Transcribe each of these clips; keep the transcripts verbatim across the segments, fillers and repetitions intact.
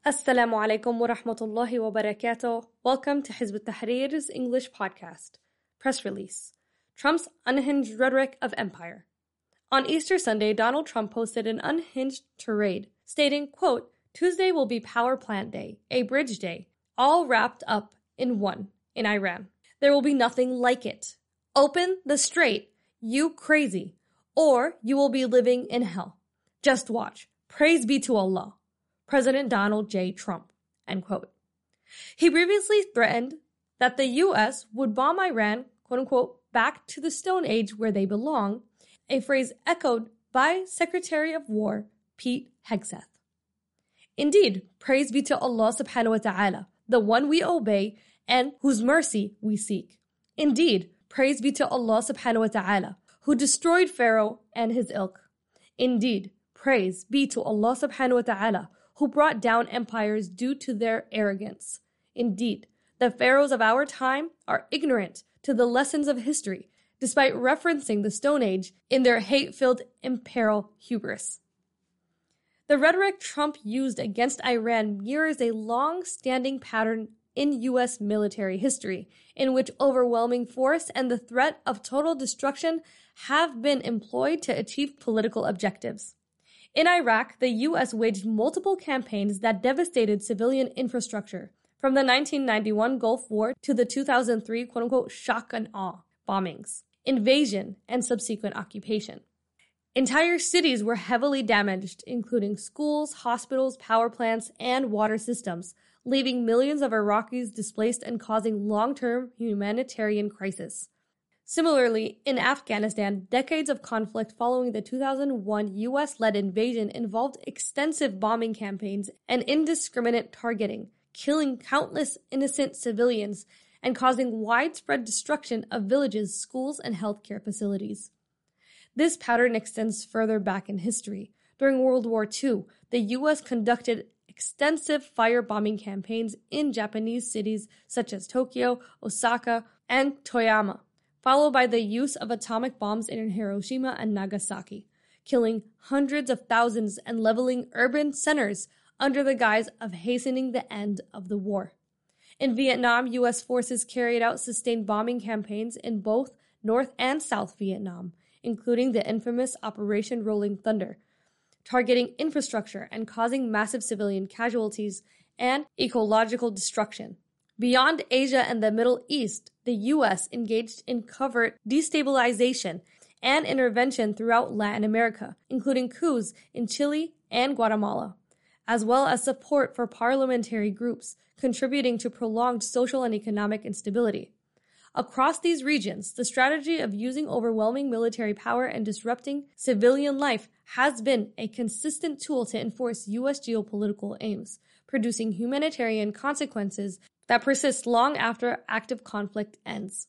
Assalamu alaikum wa rahmatullahi wa barakatuh. Welcome to Hizb ut-Tahrir's English podcast. Press release. Trump's unhinged rhetoric of empire. On Easter Sunday, Donald Trump posted an unhinged tirade stating, quote, Tuesday will be Power Plant Day, a bridge day, all wrapped up in one in Iran. There will be nothing like it. Open the strait, you crazy, or you will be living in hell. Just watch. Praise be to Allah. President Donald J. Trump, end quote. He previously threatened that the U S would bomb Iran, quote unquote, back to the Stone Age where they belong, a phrase echoed by Secretary of War Pete Hegseth. Indeed, praise be to Allah subhanahu wa ta'ala, the one we obey and whose mercy we seek. Indeed, praise be to Allah subhanahu wa ta'ala, who destroyed Pharaoh and his ilk. Indeed, praise be to Allah subhanahu wa ta'ala, who brought down empires due to their arrogance. Indeed, the pharaohs of our time are ignorant to the lessons of history, despite referencing the Stone Age in their hate-filled imperial hubris. The rhetoric Trump used against Iran mirrors a long-standing pattern in U S military history, in which overwhelming force and the threat of total destruction have been employed to achieve political objectives. In Iraq, the U S waged multiple campaigns that devastated civilian infrastructure, from the nineteen ninety-one Gulf War to the two thousand three quote-unquote shock and awe bombings, invasion, and subsequent occupation. Entire cities were heavily damaged, including schools, hospitals, power plants, and water systems, leaving millions of Iraqis displaced and causing long-term humanitarian crisis. Similarly, in Afghanistan, decades of conflict following the two thousand one U S-led invasion involved extensive bombing campaigns and indiscriminate targeting, killing countless innocent civilians and causing widespread destruction of villages, schools, and healthcare facilities. This pattern extends further back in history. During World War Two, the U S conducted extensive firebombing campaigns in Japanese cities such as Tokyo, Osaka, and Toyama, followed by the use of atomic bombs in Hiroshima and Nagasaki, killing hundreds of thousands and leveling urban centers under the guise of hastening the end of the war. In Vietnam, U S forces carried out sustained bombing campaigns in both North and South Vietnam, including the infamous Operation Rolling Thunder, targeting infrastructure and causing massive civilian casualties and ecological destruction. Beyond Asia and the Middle East, the U S engaged in covert destabilization and intervention throughout Latin America, including coups in Chile and Guatemala, as well as support for parliamentary groups, contributing to prolonged social and economic instability. Across these regions, the strategy of using overwhelming military power and disrupting civilian life has been a consistent tool to enforce U S geopolitical aims, producing humanitarian consequences that persist long after active conflict ends.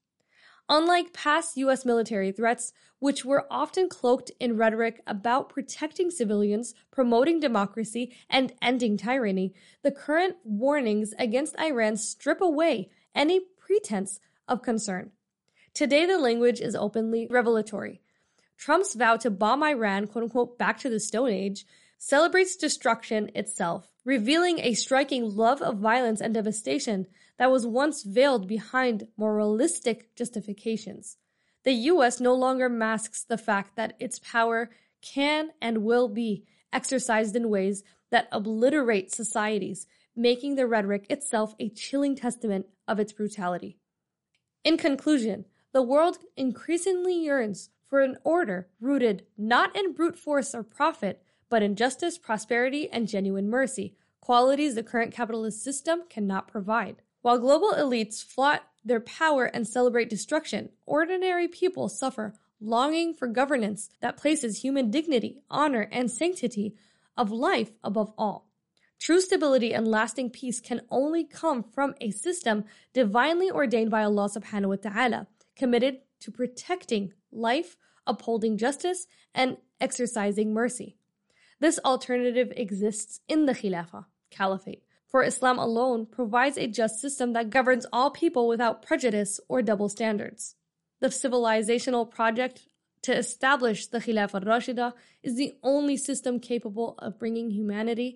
Unlike past U S military threats, which were often cloaked in rhetoric about protecting civilians, promoting democracy, and ending tyranny, the current warnings against Iran strip away any pretense of concern. Today, the language is openly revelatory. Trump's vow to bomb Iran, quote-unquote, back to the Stone Age, celebrates destruction itself, revealing a striking love of violence and devastation that was once veiled behind moralistic justifications. The U S no longer masks the fact that its power can and will be exercised in ways that obliterate societies, making the rhetoric itself a chilling testament of its brutality. In conclusion, the world increasingly yearns for an order rooted not in brute force or profit, but in justice, prosperity, and genuine mercy, qualities the current capitalist system cannot provide. While global elites flaunt their power and celebrate destruction, ordinary people suffer, longing for governance that places human dignity, honor, and sanctity of life above all. True stability and lasting peace can only come from a system divinely ordained by Allah subhanahu wa ta'ala, committed to protecting life, upholding justice, and exercising mercy. This alternative exists in the Khilafah, Caliphate, for Islam alone provides a just system that governs all people without prejudice or double standards. The civilizational project to establish the Khilafah Rashida is the only system capable of bringing humanity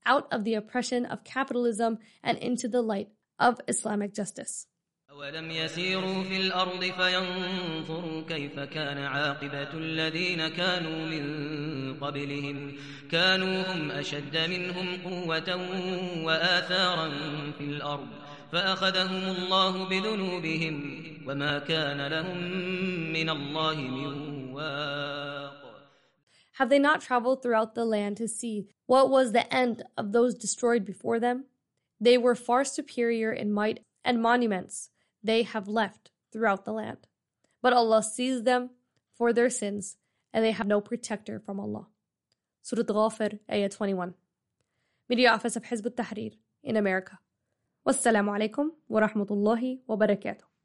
out of the oppression of capitalism and into the light of Islamic justice. أولم يسيروا في الأرض فينظروا كيف كان عاقبة الذين كانوا من قبلهم كانوا هم أشد منهم قوة وآثارا في الأرض فأخذهم الله بذنوبهم وما كان لهم من الله من واق. Have they not traveled throughout the land to see what was the end of those destroyed before them? They were far superior in might and monuments they have left throughout the land. But Allah sees them for their sins, and they have no protector from Allah. Surah Ghafir, Ayah twenty-one. Media Office of Hizb ut-Tahrir in America. Wassalamu alaikum wa rahmatullahi wa barakatuh.